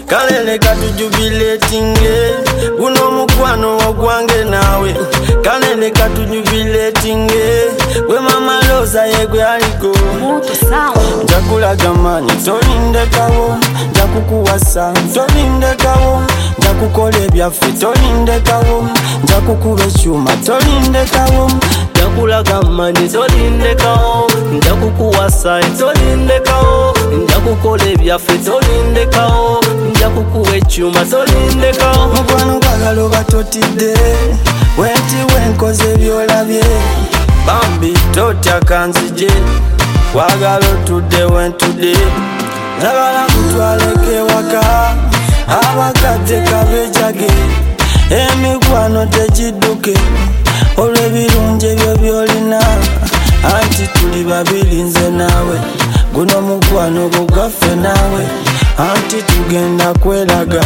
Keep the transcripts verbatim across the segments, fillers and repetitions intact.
kale leka tujubiletinge guno mukwano ogwange nawe kale leka tujubiletinge gwe mama Loza yegwe aliko njakulaga manyi tolindekawo njakukuwasa tolindekawo njakukola ebyaffe tolindekawo njakukuba ekyuma tolindekawo njakulaga manyi tolindekawo njakukuwasa tolindekawo njakukola ebyaffe tolindekawo njakukuba ekyuma tolindekawo mukwano kwagala oba totidde wenti wenkoze byolabye bambi totya kanzije kwagala otudde wentudde njagala kutwaleke waka abakadde kabejage emikwano tegidduke olw'ebirungi ebyo byolina anti tuli babiri nze naawe guno mukwano gwo gwaffe naawe anti tugenda kweraga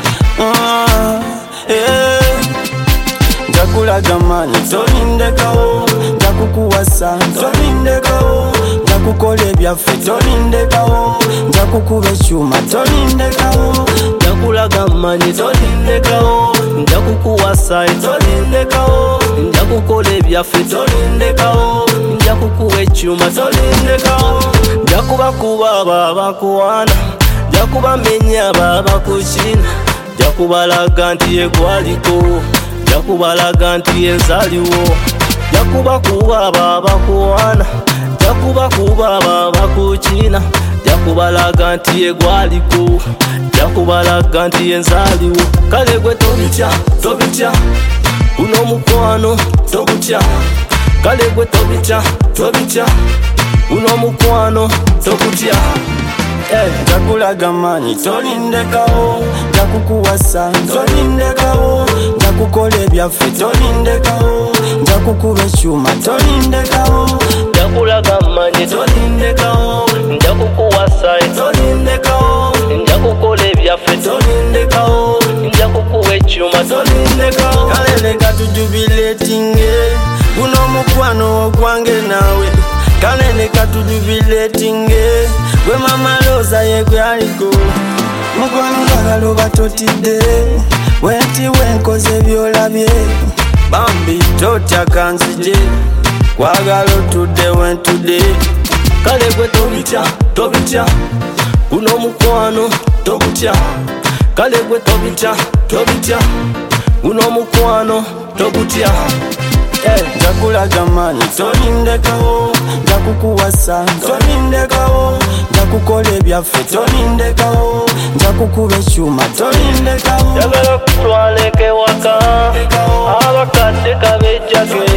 ah, eh. njakulaga manyi tolindekawo njakukuwasa tolindekawo njakukola ebyaffe tolindekawo njakukuba ekyuma tolindekawo njakulaga manyi tolindekawo njakukuwasa tolindekawo njakukola ebyaffe tolindekawo njakukuba ekyuma tolindekawo njakubakuba abo abakuwaana njakubamenya abo abakukina njakubalaga nti yegwaliko njakubalaga nti yenzaliwo njakubakuba abo abakuwaana njakubakuba abo abakukina njakubalaga nti yegwaliko njakubalaga nti yenzaliwo kale gwe tobitya tobitya guno mukwano togutya kale gwe tobitya tobitya guno mukwano togutya njakulaga manyi tolindekawo njakukuwasa tolindekawo njakukola ebyaffe tolindekawo njakukuba ekyuma tolindekawo njakulaga manyi tolindekawo njakukuwasa tolindekawo njakukola ebyaffe tolindekawo njakukuba ekyuma tolindekawo kale leka tujubiletinge guno mukwano ogwange nawe kale leka tujubiletinge gwe mama Loza yegwe aliko mukwano kwagala oba totidde wenti wenkoze byolabye bambi totya kanzije kwagala otudde wentudde kale gwe tobitya tobitya guno mukwano togutya kale gwe tobitya tobitya guno mukwano togutya njakulaga manyi tolindekawo njakukuwasa tolindekawo njakukola ebyaffe tolindekawo njakukuba ekyuma tolindekawo njagala kutwaleke waka abakadde kabejjage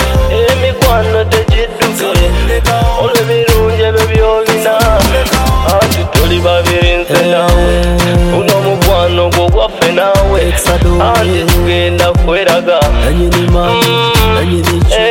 emikwano tegidduke olw'ebirungi ebyo byolina anti tuli babiri nze naawe guno mukwano gwo gwaffe naawe anti tugenda kweraga Nanyini mami, nanyini chi